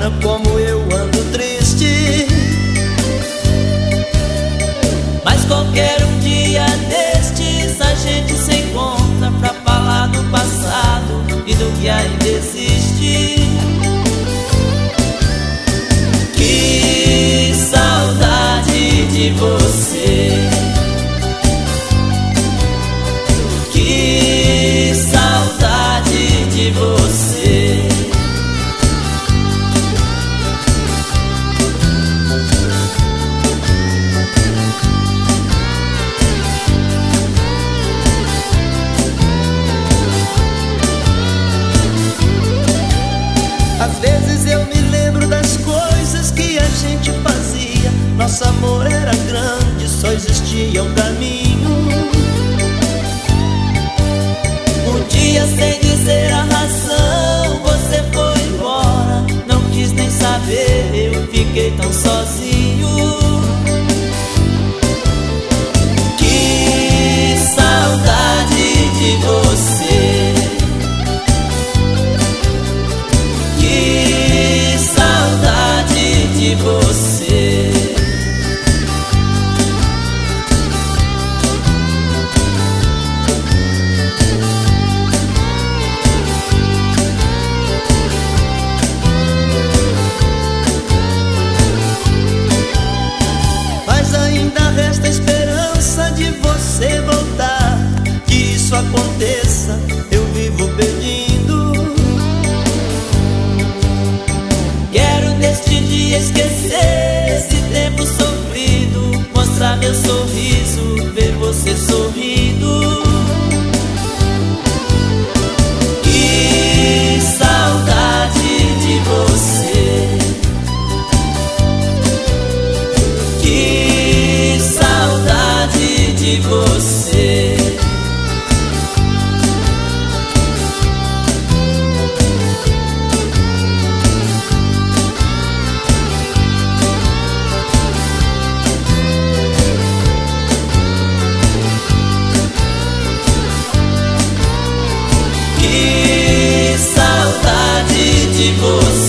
como eu ando triste. Mas qualquer um dia destes a gente se encontra pra falar do passado e do que ainda existe. Que saudade de você, que saudade de você. Às vezes eu me lembro das coisas que a gente fazia. Nosso amor era grande, só existia um caminho. Um dia, sem dizer a razão, você foi embora. Não quis nem saber, eu fiquei tão sozinho. Que saudade de você, que saudade de você. Mas ainda resta esperança de você voltar. Que isso aconteça, eu vivo pedindo. Quero neste dia esquecer esse tempo sofrido, mostrar meu sorriso, ver você sorrindo. Que saudade de você, que saudade de você. Que saudade de você.